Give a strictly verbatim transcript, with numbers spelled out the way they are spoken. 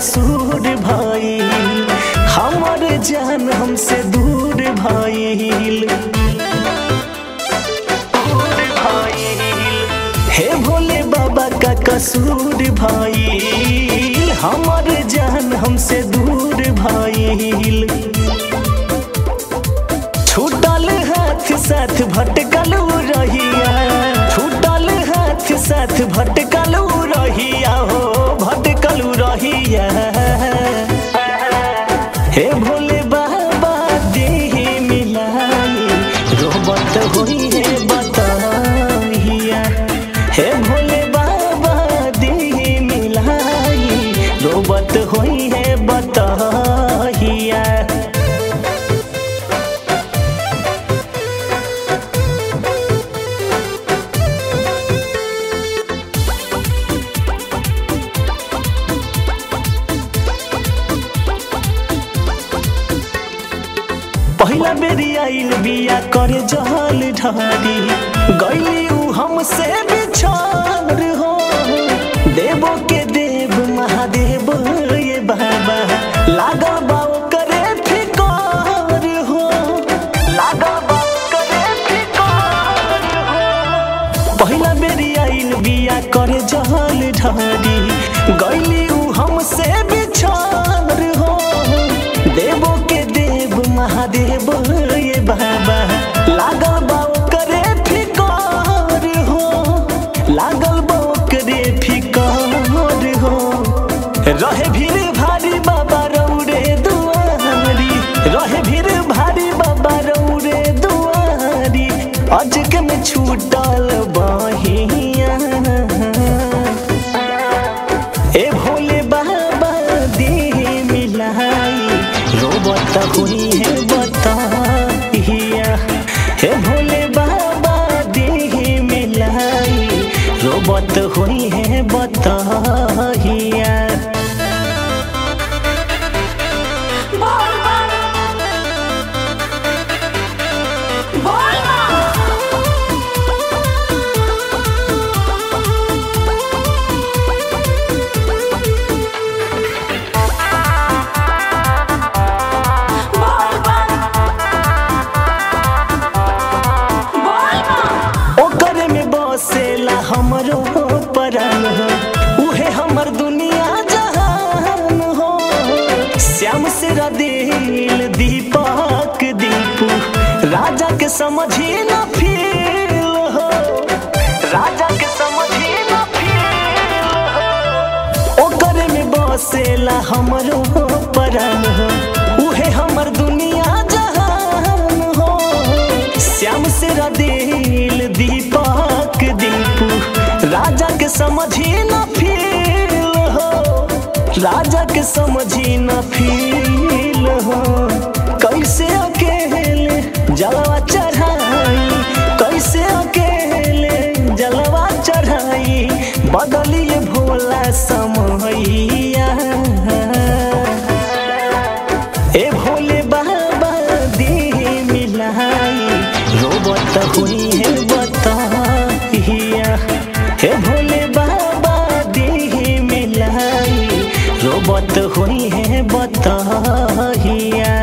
कसूर भाई, हमर जान हमसे दूर भइल। हे भोले बाबा का कसूर भइल, हमर जान हमसे दूर भइल। छूटल हाथ साथ भटकल रहिया, छूटल हाथ साथ भटकल रहिया हो, भटकल रहिया। हे भोले बाबा देह मिलाई, रोबत होई है बताहिया। हे भोले बाबा देह मिलाई, रोबत होई है बताहिया। पहिला बेरी आइल बिया करे जहल ढारी, गइली उ हमसे बिछड़ हो। देवो के देव महादेव ये बाबा, लागा बाओ करे फिकर हो, लागा बाओ करे फिकर हो। पहिला बेरी आइल बिया करे जहल ढारी, गइली उ हमसे बिछड़ हो। देवो के देव महादेव ये बाबा, लागल बाओ करे फिकर हो, लागल बाओ करे फिकर हो। रहे भीड़ भारी बाबा रौरे दुआरी, रहे भीड़ भारी बाबा रौरे दुआरी। अजक में छूटल बहिया, ए भोले बाबा देह मिलाई, रोबत हुई है बताहिया। हे भोले बाबा देह मिलाई, रोबत हुई है बताहिया। बसेला हमरो परान हो, उहे हमर दुनिया जहान हो। श्याम से दिल दीपक दीपू, राजा के समझी न फील हो, राजा के समझी न फील हो। ओकरे में बसेला हमरो परान हो, उहे हमर दुनिया जहान हो। श्याम से दिल दीपक दीपू, राजा के समझी न फील हो, राजा के समझी न फील हो। कैसे अकेले जलवा चढ़ाई, कैसे अकेले जलवा चढ़ाई, बदलिए भोला समैया। ए भोले बाबा देह मिलाई, रोबत हुई है बताहिया। हे भोले बाबा देह मिलाई, रोबत हुई है बताहिया।